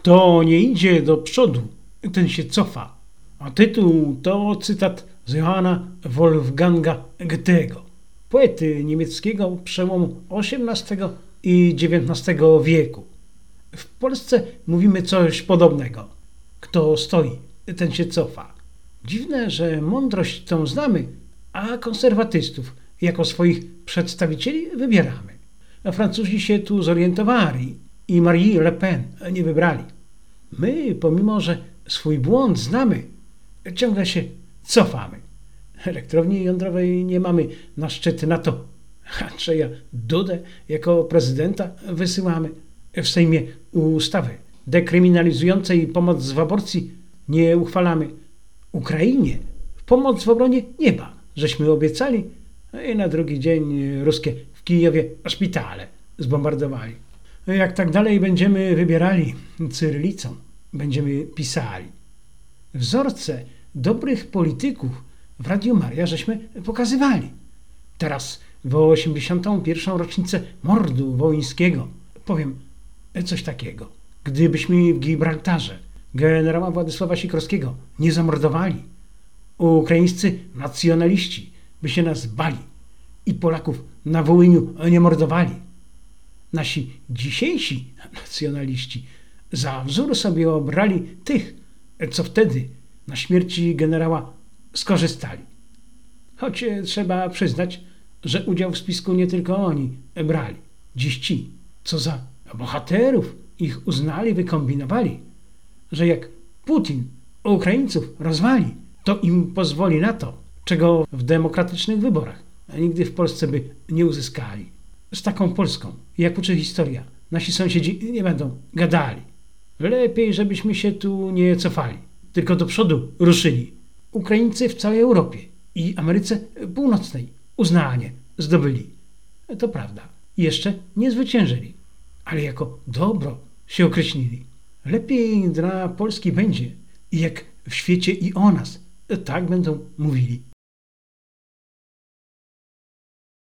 Kto nie idzie do przodu, ten się cofa. A tytuł to cytat z Johanna Wolfganga Goethego, poety niemieckiego przełomu XVIII i XIX wieku. W Polsce mówimy coś podobnego. Kto stoi, ten się cofa. Dziwne, że mądrość tą znamy, a konserwatystów jako swoich przedstawicieli wybieramy. A Francuzi się tu zorientowali i Marie Le Pen nie wybrali. My, pomimo że swój błąd znamy, ciągle się cofamy. Elektrowni jądrowej nie mamy na szczyt NATO. Andrzeja Dudę jako prezydenta wysyłamy. W Sejmie ustawy dekryminalizującej pomoc w aborcji nie uchwalamy. Ukrainie pomoc w obronie nieba żeśmy obiecali i na drugi dzień ruskie w Kijowie szpitale zbombardowali. Jak tak dalej będziemy wybierali cyrylicą, będziemy pisali. Wzorce dobrych polityków w Radiu Maria żeśmy pokazywali. Teraz w 81. rocznicę mordu wołyńskiego powiem coś takiego. Gdybyśmy w Gibraltarze generała Władysława Sikorskiego nie zamordowali, ukraińscy nacjonaliści by się nas bali i Polaków na Wołyniu nie mordowali. Nasi dzisiejsi nacjonaliści za wzór sobie obrali tych, co wtedy na śmierci generała skorzystali. Choć trzeba przyznać, że udział w spisku nie tylko oni brali. Dziś ci, co za bohaterów ich uznali, wykombinowali, że jak Putin Ukraińców rozwali, to im pozwoli na to, czego w demokratycznych wyborach nigdy w Polsce by nie uzyskali. Z taką Polską, jak uczy historia, nasi sąsiedzi nie będą gadali. Lepiej, żebyśmy się tu nie cofali, tylko do przodu ruszyli. Ukraińcy w całej Europie i Ameryce Północnej uznanie zdobyli. To prawda, jeszcze nie zwyciężyli, ale jako dobro się określili. Lepiej dla Polski będzie, jak w świecie i o nas tak będą mówili.